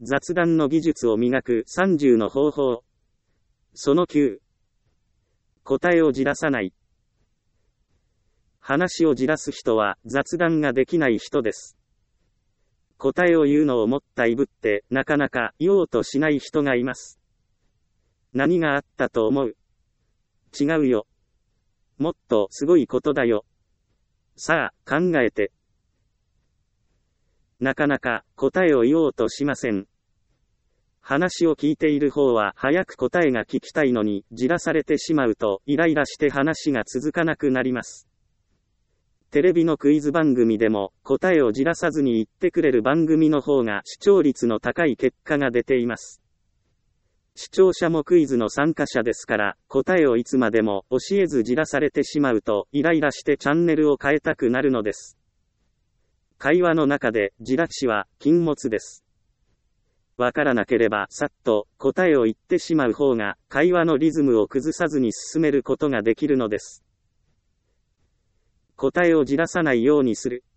雑談の技術を磨く30の方法。その9。答えをじらさない。話をじらす人は雑談ができない人です。答えを言うのをもったいぶってなかなか言おうとしない人がいます。何があったと思う？違うよ。もっとすごいことだよ。さあ、考えて。なかなか答えを言おうとしません。話を聞いている方は早く答えが聞きたいのにじらされてしまうとイライラして話が続かなくなります。テレビのクイズ番組でも答えをじらさずに言ってくれる番組の方が視聴率の高い結果が出ています。視聴者もクイズの参加者ですから答えをいつまでも教えずじらされてしまうとイライラしてチャンネルを変えたくなるのです。会話の中でじらしは禁物です。わからなければさっと答えを言ってしまう方が会話のリズムを崩さずに進めることができるのです。答えをじらさないようにする。